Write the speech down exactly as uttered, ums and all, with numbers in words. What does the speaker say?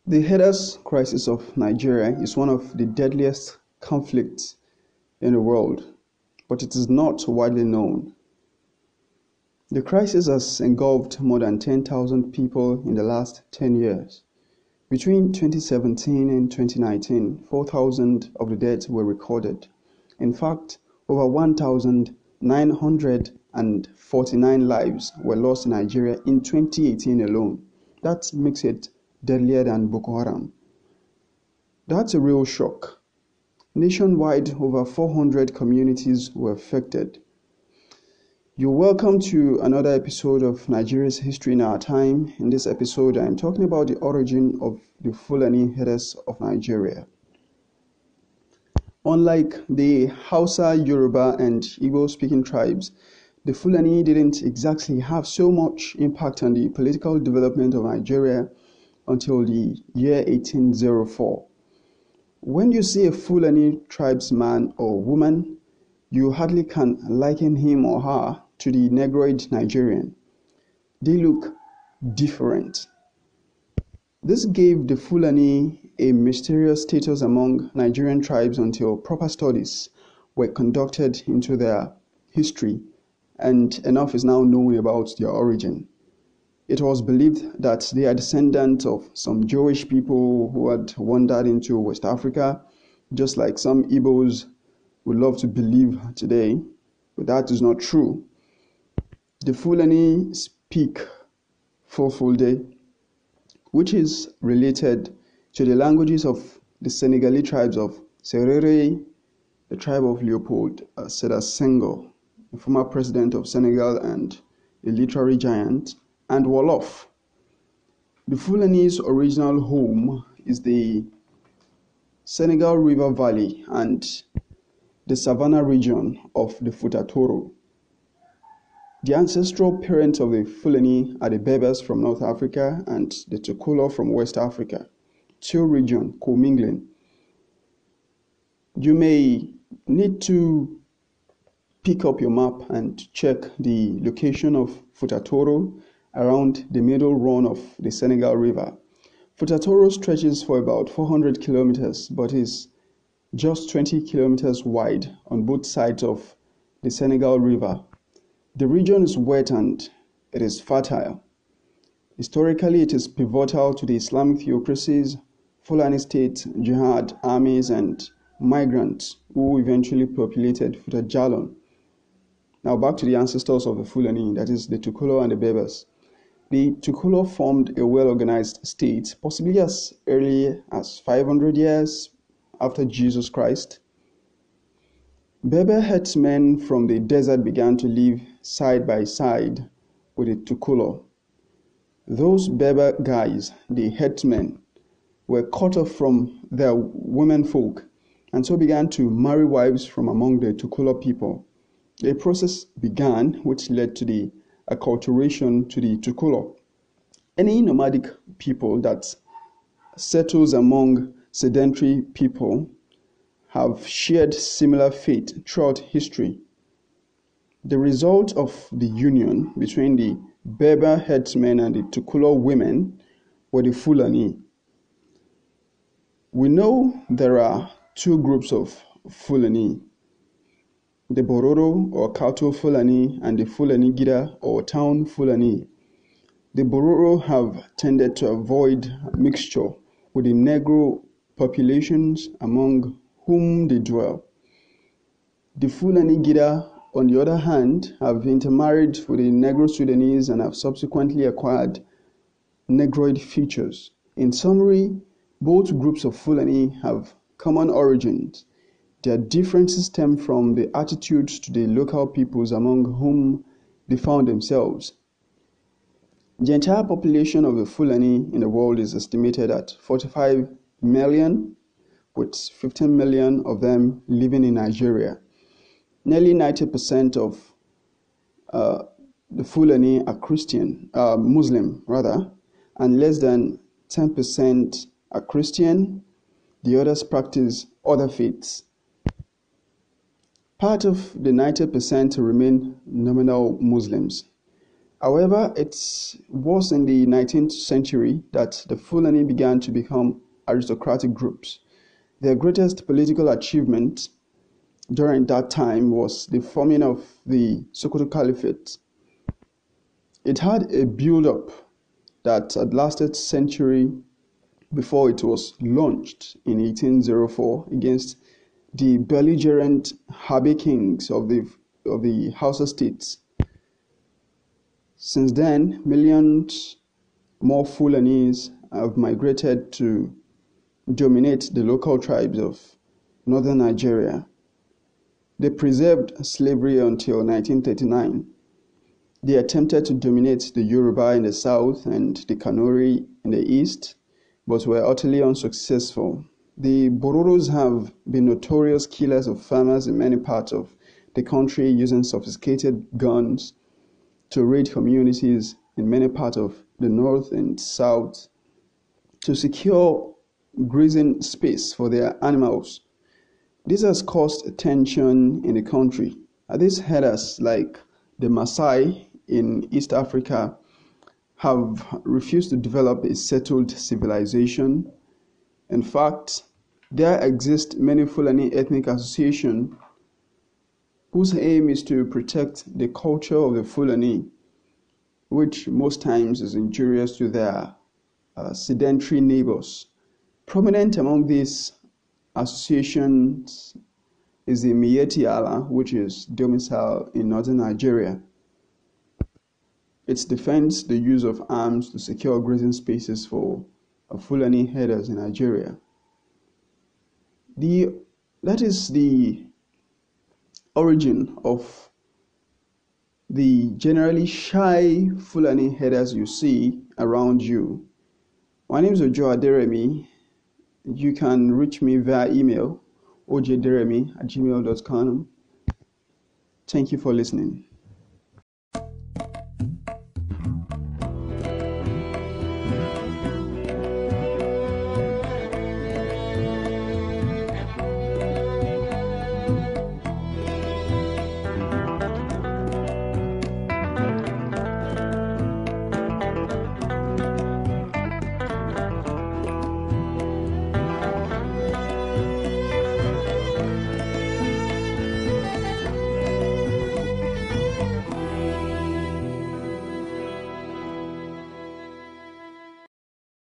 The Hadas crisis of Nigeria is one of the deadliest conflicts in the world, but it is not widely known. The crisis has engulfed more than ten thousand people in the last ten years. Between twenty seventeen and twenty nineteen, four thousand of the deaths were recorded. In fact, over one thousand nine hundred forty-nine lives were lost in Nigeria in twenty eighteen alone. That makes it deadlier than Boko Haram. That's a real shock. Nationwide, over four hundred communities were affected. You're welcome to another episode of Nigeria's History in Our Time. In this episode, I'm talking about the origin of the Fulani Hadas of Nigeria. Unlike the Hausa, Yoruba, and Igbo-speaking tribes, the Fulani didn't exactly have so much impact on the political development of Nigeria until the year eighteen oh four. When you see a Fulani tribesman or woman, you hardly can liken him or her to the Negroid Nigerian. They look different. This gave the Fulani a mysterious status among Nigerian tribes until proper studies were conducted into their history, and enough is now known about their origin. It was believed that they are descendants of some Jewish people who had wandered into West Africa, just like some Igbos would love to believe today, but that is not true. The Fulani speak Fulfulde, which is related to the languages of the Senegalese tribes of Serere, the tribe of Leopold uh, Sedar Senghor, the former president of Senegal and a literary giant, and Wolof. The Fulani's original home is the Senegal River Valley and the Savannah region of the Futa Toro. The ancestral parents of the Fulani are the Berbers from North Africa and the Tukulor from West Africa, two regions commingling. You may need to pick up your map and check the location of Futa Toro around the middle run of the Senegal River. Futa Toro stretches for about four hundred kilometers, but is just twenty kilometers wide on both sides of the Senegal River. The region is wet and it is fertile. Historically, it is pivotal to the Islamic theocracies, Fulani state, jihad, armies, and migrants who eventually populated Futa Jalon. Now back to the ancestors of the Fulani, that is the Tukulor and the Berbers. The Tukulor formed a well-organized state, possibly as early as five hundred years after Jesus Christ. Berber herdsmen from the desert began to live side by side with the Tukulor. Those Berber guys, the herdsmen, were cut off from their womenfolk and so began to marry wives from among the Tukulor people. A process began which led to the acculturation to the Tukulor. Any nomadic people that settles among sedentary people have shared similar fate throughout history. The result of the union between the Berber herdsmen and the Tukulor women were the Fulani. We know there are two groups of Fulani, the Bororo or cattle Fulani and the Fulani Gida or town Fulani. The Bororo have tended to avoid mixture with the Negro populations among whom they dwell. The Fulani Gida, on the other hand, have intermarried with the Negro Sudanese and have subsequently acquired Negroid features. In summary, both groups of Fulani have common origins. Their differences stem from the attitudes to the local peoples among whom they found themselves. The entire population of the Fulani in the world is estimated at forty-five million, with fifteen million of them living in Nigeria. Nearly ninety percent of uh, the Fulani are Christian, uh, Muslim rather, and less than ten percent are Christian. The others practice other faiths. Part of the ninety percent remain nominal Muslims. However, it was in the nineteenth century that the Fulani began to become aristocratic groups. Their greatest political achievement during that time was the forming of the Sokoto Caliphate. It had a build-up that had lasted a century before it was launched in eighteen oh four against the belligerent Habe kings of the, of the Hausa states. Since then, millions more Fulanis have migrated to dominate the local tribes of northern Nigeria. They preserved slavery until nineteen thirty-nine. They attempted to dominate the Yoruba in the south and the Kanuri in the east, but were utterly unsuccessful. The Bororos have been notorious killers of farmers in many parts of the country, using sophisticated guns to raid communities in many parts of the north and south to secure grazing space for their animals. This has caused tension in the country. These herders, like the Maasai in East Africa, have refused to develop a settled civilization. In fact, there exist many Fulani ethnic associations whose aim is to protect the culture of the Fulani, which most times is injurious to their uh, sedentary neighbors. Prominent among these associations is the Miyetti Allah, which is domiciled in northern Nigeria. It defends the use of arms to secure grazing spaces for uh, Fulani herders in Nigeria. The, that is the origin of the generally shy Fulani herders you see around you. My name is Ojo Aderemi. You can reach me via email, ojderemi at gmail dot com. Thank you for listening.